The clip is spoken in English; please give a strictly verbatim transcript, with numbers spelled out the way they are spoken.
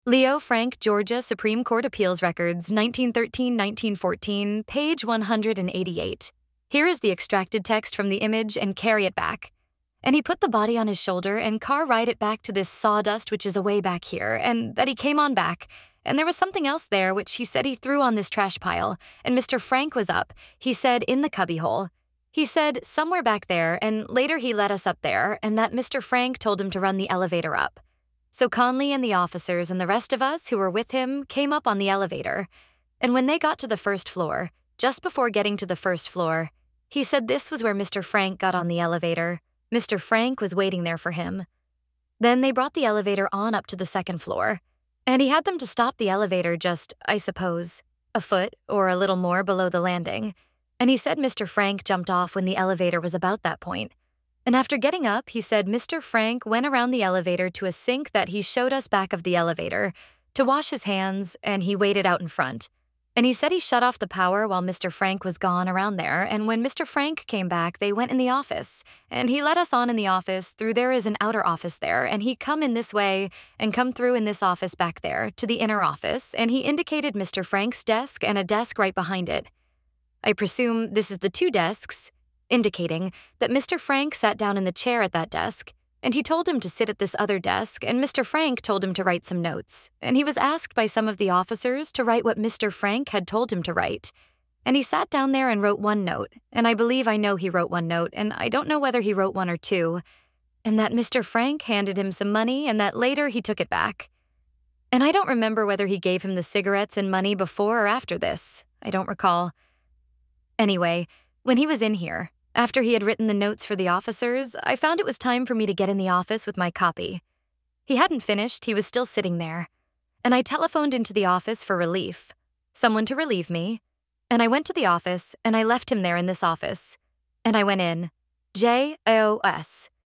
Leo Frank, Georgia Supreme Court Appeals Records, nineteen thirteen to nineteen fourteen, page one hundred eighty-eight. Here is the extracted text from the image and carry it back. And he put the body on his shoulder and car ride it back to this sawdust which is away back here, and that he came on back. And there was something else there which he said he threw on this trash pile, and Mister Frank was up, he said, in the cubbyhole. He said somewhere back there, and later he led us up there, and that Mister Frank told him to run the elevator up. So Conley and the officers and the rest of us who were with him came up on the elevator. And when they got to the first floor, just before getting to the first floor, he said this was where Mister Frank got on the elevator. Mister Frank was waiting there for him. Then they brought the elevator on up to the second floor, and he had them to stop the elevator just, I suppose, a foot or a little more below the landing. And he said Mister Frank jumped off when the elevator was about that point. And after getting up, he said Mister Frank went around the elevator to a sink that he showed us back of the elevator to wash his hands, and he waited out in front. And he said he shut off the power while Mister Frank was gone around there, and when Mister Frank came back, they went in the office. And he let us on in the office through there is an outer office there, and he come in this way and come through in this office back there to the inner office, and he indicated Mister Frank's desk and a desk right behind it. I presume this is the two desks, indicating that Mister Frank sat down in the chair at that desk, and he told him to sit at this other desk, and Mister Frank told him to write some notes, and he was asked by some of the officers to write what Mister Frank had told him to write. And he sat down there and wrote one note, and I believe I know he wrote one note, and I don't know whether he wrote one or two, and that Mister Frank handed him some money, and that later he took it back. And I don't remember whether he gave him the cigarettes and money before or after this. I don't recall. Anyway, when he was in here, after he had written the notes for the officers, I found it was time for me to get in the office with my copy. He hadn't finished, he was still sitting there. And I telephoned into the office for relief, someone to relieve me. And I went to the office, and I left him there in this office. And I went in. J O S.